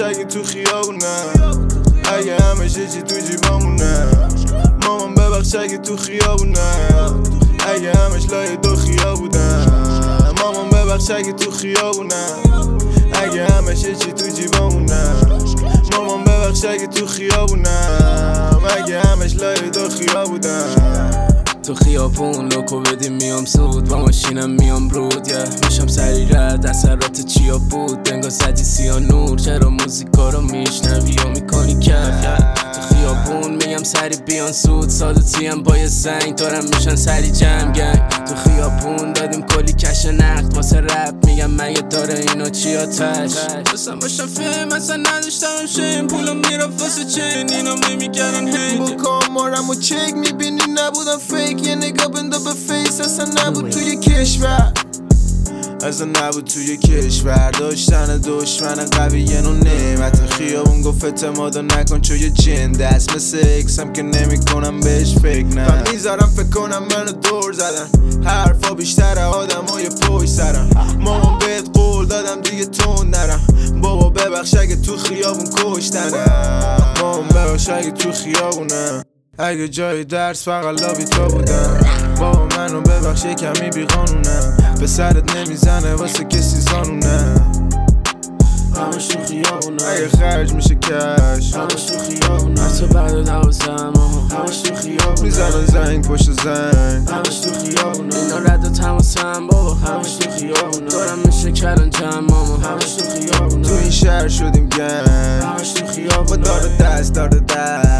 اگه تو خیابونه، اگه همش چی تو جیبامونه. مامان ببخش اگه تو خیابونه، اگه همش لای دو خیابونم. مامان ببخش اگه تو خیابونه، اگه همش چی تو جیبامونه. مامان ببخش اگه تو خیابونم، اگه همش لای دو خیابونم. تو خیابون لوکو بدیم میام زود، با ماشینم میام برود میشم سری رد اثرات چیا بود. دنگا زدی سیا نور، چرا موزیکا رو میشنوی و میکنی کف تو خیابون میگم سری بیان سود، سادتیم با یه زنگ دارم میشن سری جمع گنگ. تو خیابون دادیم کلی کش نقد واسه رپ، میگم مگه داره اینا چی آتش. بسم باشم فیلم اصلا نداشتم شیم، پولم میرفت واسه چین اینا میکردن هیت. با کامارم و چک میبینی نبودم فیک، یه نگاه بنده به فیس. اصلا نبود توی کشور، اصلا نبود توی کشور. داشتن دشمن قوی یه نوع نعمت. خیابون گفت اعتمادو نکن چون یه جن دست مثل اکسم که نمی کنم بهش فکر. نه میذارم فکر کنم منو دور زدن، حرفا بیشتره آدم های پشت سرم. مامان بهت قول دادم دیگه تون نرم. بابا ببخش اگه تو خیابون کشتنم. مامان ببخش اگه تو خیابونه، اگه جای درس فقط لابی تو بودم. بابا منو ببخش یه کمی بی قانونم، به سرت نمیزنه واسه کسی زانونه. همش تو خیابونه، اگه خرج میشه کش همش تو خیابونه. حتی بعد 12 همش تو خیابونه. میزنن زنگ پشت زنگ، همش تو خیابونه. اینا رد و تماسم بابا، همش تو خیابونه. دارم میشه کلنجم ماما، همش تو خیابونه. تو این شهر شدیم گنگ، همش تو خیابونه. با دار دست